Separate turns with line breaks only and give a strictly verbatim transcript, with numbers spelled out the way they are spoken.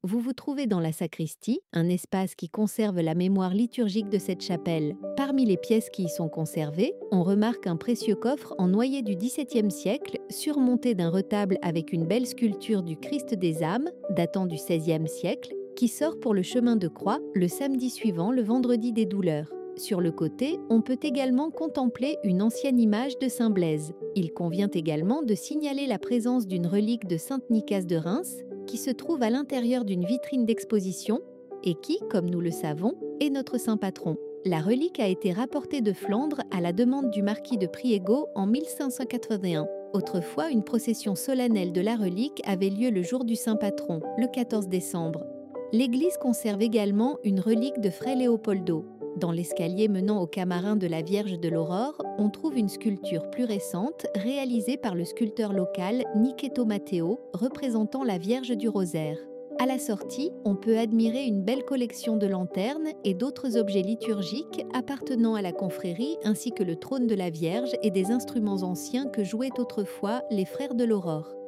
Vous vous trouvez dans la sacristie, un espace qui conserve la mémoire liturgique de cette chapelle. Parmi les pièces qui y sont conservées, on remarque un précieux coffre en noyer du dix-septième siècle, surmonté d'un retable avec une belle sculpture du Christ des âmes, datant du seizième siècle, qui sort pour le chemin de croix le samedi suivant le vendredi des douleurs. Sur le côté, on peut également contempler une ancienne image de Saint Blaise. Il convient également de signaler la présence d'une relique de Sainte Nicaise de Reims, qui se trouve à l'intérieur d'une vitrine d'exposition et qui, comme nous le savons, est notre saint patron. La relique a été rapportée de Flandre à la demande du marquis de Priego en mille cinq cent quatre-vingt-un. Autrefois, une procession solennelle de la relique avait lieu le jour du saint patron, le quatorze décembre. L'église conserve également une relique de Fray Léopoldo. Dans l'escalier menant au camarin de la Vierge de l'Aurore, on trouve une sculpture plus récente réalisée par le sculpteur local Niceto Matteo, représentant la Vierge du Rosaire. À la sortie, on peut admirer une belle collection de lanternes et d'autres objets liturgiques appartenant à la confrérie, ainsi que le trône de la Vierge et des instruments anciens que jouaient autrefois les frères de l'Aurore.